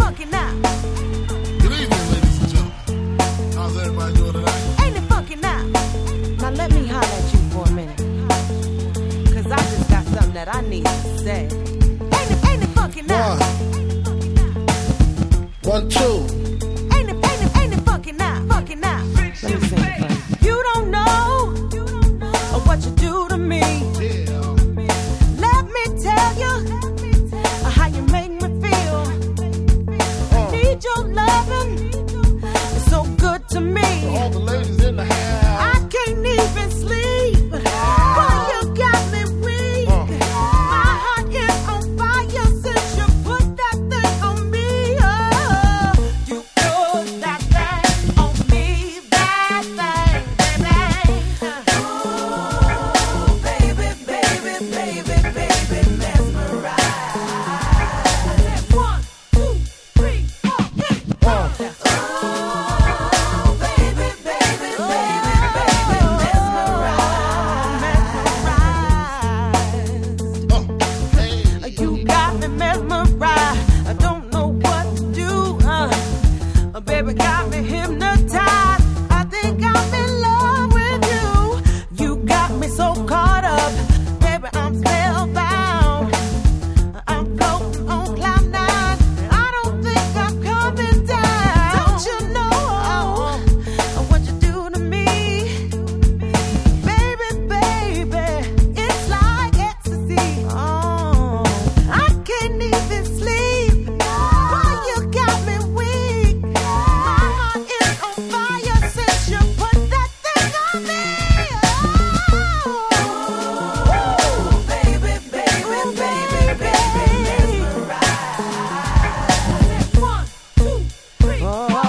funky now? Good evening, ladies and gentlemen. How's everybody doing tonight? Ain't it funky now? Now let me holler at you for a minute. Cause I just got something that I need to say. Ain't it funky now? 1, 2. Ain't it funky now? Funky now. Let me sing it for you. You don't know what you do to me. Yeah. Let me tell you how you make me feel. Need your loving. It's so good to me. All the ladies in the house. I can't even sleep. Boy, you got me weak. My heart is on fire since you put that thing on me. Oh, you put that thing on me, that thing, baby. Ooh, baby, mesmerize. 1, 2, 3, 4, hit. You got me mesmerized. I don't know what to do. Baby got me hypnotized. I think I'm in love with you. You got me so caught up. Baby, I'm spellbound. I'm floating on cloud 9. I don't think I'm coming down. Don't you know what you do to me? Baby, it's like ecstasy. Oh, I can't even sleep. Boy, you got me weak. My heart is on fire since you put that thing on me. Oh, baby, mesmerize. 1, 2, 3, 4,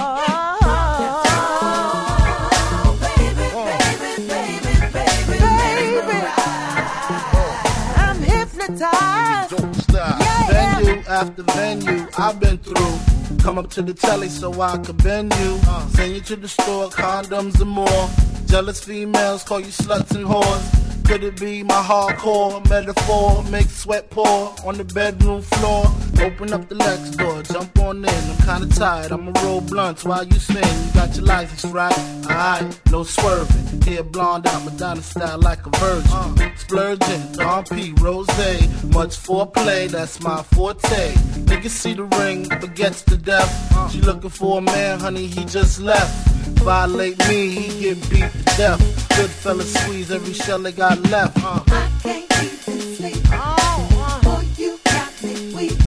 baby, I'm hypnotized. Don't stop. Yeah. Venue after venue, I've been through. Come up to the telly so I could bend you. Send you to the store, condoms and more. Jealous females call you sluts and whores. Could it be my hardcore metaphor? Make sweat pour on the bedroom floor. Open up the Lex door, jump on in. I'm kinda tired, I'ma roll blunts while you sing. You got your license right? Alright, no swerving. Hair blonde out, Madonna style like a virgin. Splurging, Don P, Rose. Much foreplay, that's my forte. Niggas see the ring, forgets the death. She looking for a man, honey, he just left. Violate me, he get beat to death. Good fella squeeze every shell they got left. I can't